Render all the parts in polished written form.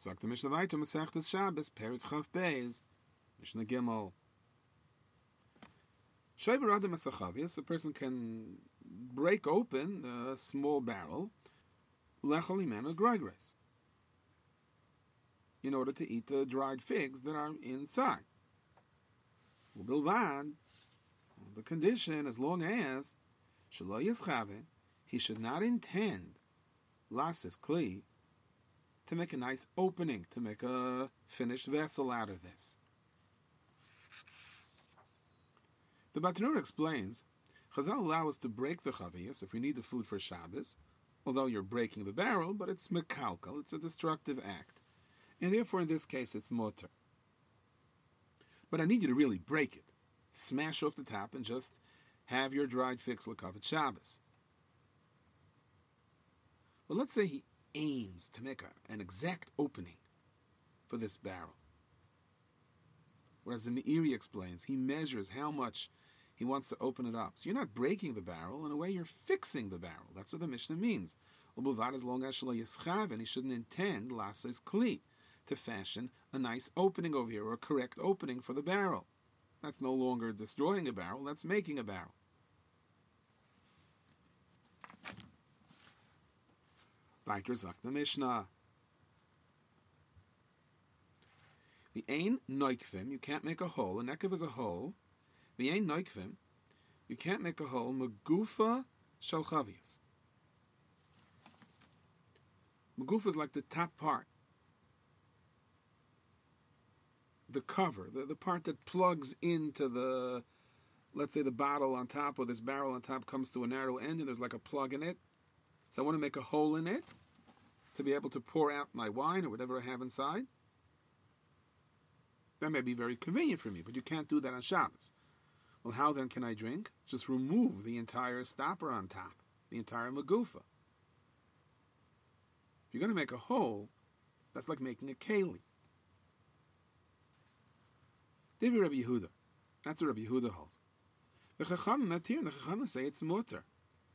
Sagt the Mishnah weiter, Masechtas Shabbos, Perik Chav Beis, Mishnah Gimel. Shayber Adam Asachavias, a person can break open a small barrel, Lechol Imenu Grigres, in order to eat the dried figs that are inside. Ubilvad, the condition, as long as Shelo Yischave, he should not intend Lasis Kli, to make a nice opening, to make a finished vessel out of this. The Bartenura explains, Chazal allow us to break the chaviyas if we need the food for Shabbos, although you're breaking the barrel, but it's mekalkal, it's a destructive act, and therefore in this case it's motor. But I need you to really break it, smash off the top, and just have your dried figs l'kavet Shabbos. Well, let's say he aims to make an exact opening for this barrel. Whereas the Meiri explains, he measures how much he wants to open it up. So you're not breaking the barrel, in a way you're fixing the barrel. That's what the Mishnah means. As long as Shelo Yischav, and he shouldn't intend Lases Kli, to fashion a nice opening over here, or a correct opening for the barrel. That's no longer destroying a barrel, that's making a barrel. Weiter sagt the Mishnah. The ein noikvim, you can't make a hole. A nekev is a hole. The ein noikvim, you can't make a hole. Megufa shel chavias. Megufa is like the top part, the cover, the part that plugs into the, let's say the bottle on top, or this barrel on top comes to a narrow end, and there's like a plug in it. So I want to make a hole in it to be able to pour out my wine or whatever I have inside. That may be very convenient for me, but you can't do that on Shabbos. Well, how then can I drink? Just remove the entire stopper on top, the entire magufa. If you're going to make a hole, that's like making a keli. Divi Rabbi Yehuda. That's what Rabbi Yehuda holds. The Chachamim matir, and the Chachamim say it's mutter.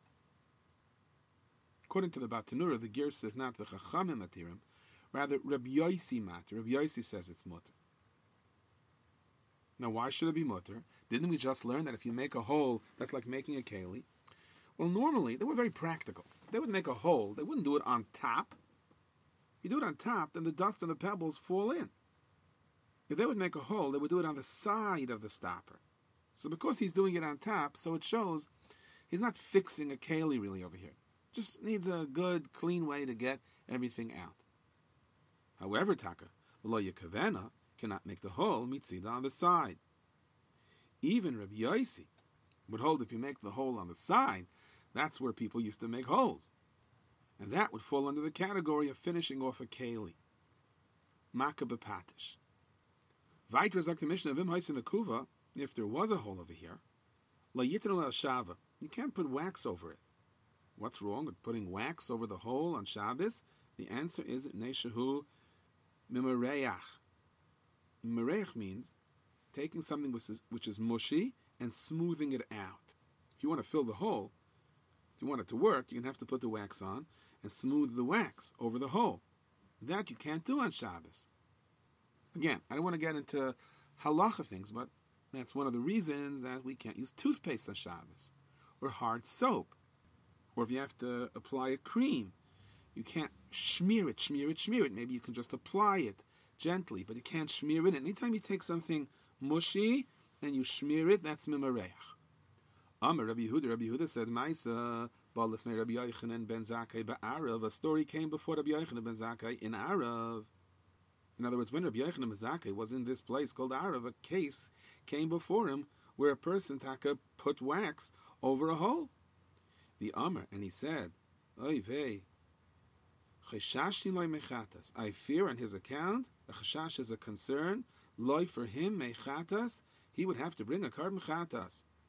According to the Bartenura, the Ger says not the Chachamim matirim, rather Rabbi Yosi matir. Rabbi Yosi says it's mutter. Now, why should it be mutter? Didn't we just learn that if you make a hole, that's like making a keli? Well, normally, they were very practical. They would make a hole. They wouldn't do it on top. If you do it on top, then the dust and the pebbles fall in. If they would make a hole, they would do it on the side of the stopper. So because he's doing it on top, so it shows he's not fixing a keli really over here. Just needs a good, clean way to get everything out. However, Taka, lo yekavena, cannot make the hole mitzida on the side. Even Rabbi Yosi would hold if you make the hole on the side, that's where people used to make holes. And that would fall under the category of finishing off a keli. Maka bepatish. Vayter zak the Mishnah, vim haisin akuva, if there was a hole over here, la yitron al shava, you can't put wax over it. What's wrong with putting wax over the hole on Shabbos? The answer is neshahu mimareach. Mimareach means taking something which is mushy and smoothing it out. If you want to fill the hole, if you want it to work, you're going to have to put the wax on and smooth the wax over the hole. That you can't do on Shabbos. Again, I don't want to get into halacha things, but that's one of the reasons that we can't use toothpaste on Shabbos, or hard soap, or if you have to apply a cream, you can't smear it. Maybe you can just apply it gently, but you can't smear it. Anytime you take something mushy and you smear it, that's mimareach. Amar Rabbi Yehuda said, Maisa, Balifnei Rabbi Yochanan ben Zakkai ba'arav, a story came before Rabbi Yochanan ben Zakkai in Arav. In other words, when Rabbi Yochanan ben Zakkai was in this place called Arav, a case came before him where a person taka put wax over a hole. The Amar, and he said, Oy vey, cheshashti loy mechatas. I fear on his account, a cheshash is a concern, loy for him mechatas, he would have to bring a carbon chatas.